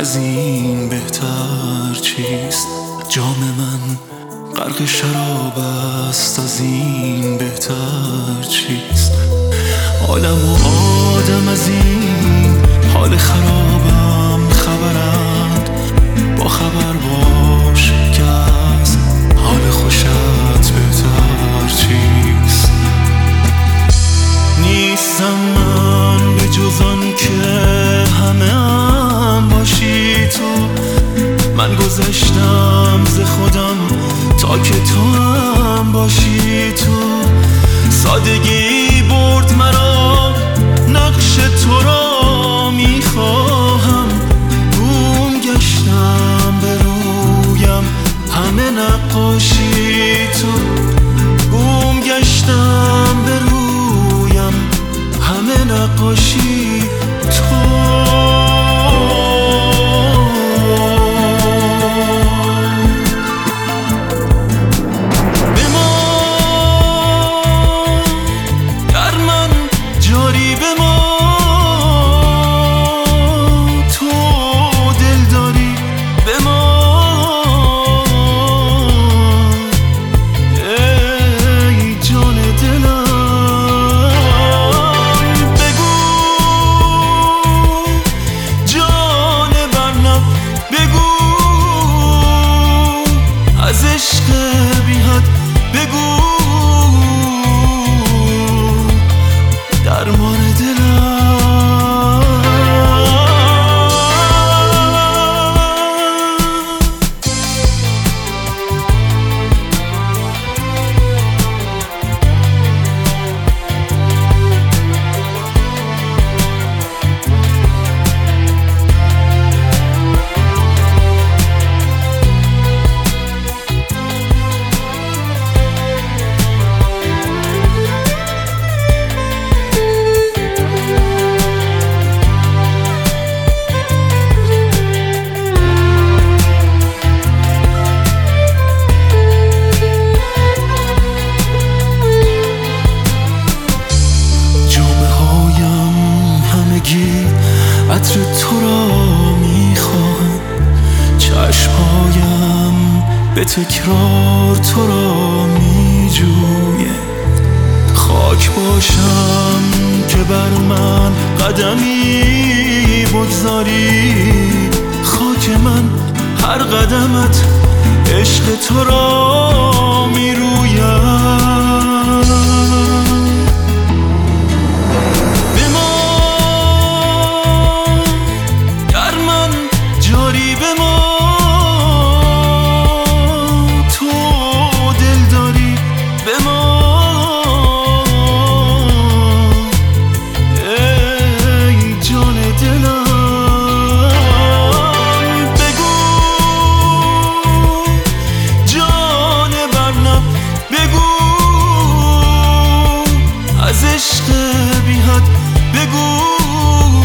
از این بهتر چیست؟ جام من غرق شراب است، از این بهتر چیست؟ عالم و آدم از این حال خرابم خبرند، با خبر باش که از حال خوشت بهتر چیست؟ نیستم من به جز آن که همه هم باشی تو، من گذشتم ز خودم تا که تو هم باشی تو. سادگی برد مرا، نقش تو را میخواهم، گم گشتم به رویم همه نقاشی تو، گم گشتم به رویم همه نقاشی تو. عطر تو را میخواهم، چشمهایم به تکرار تو را میجوید. خاک باشم که بر من قدمی بگذاری، خاک من هر قدمت عشق تو را میروید. عشق بی حد بگو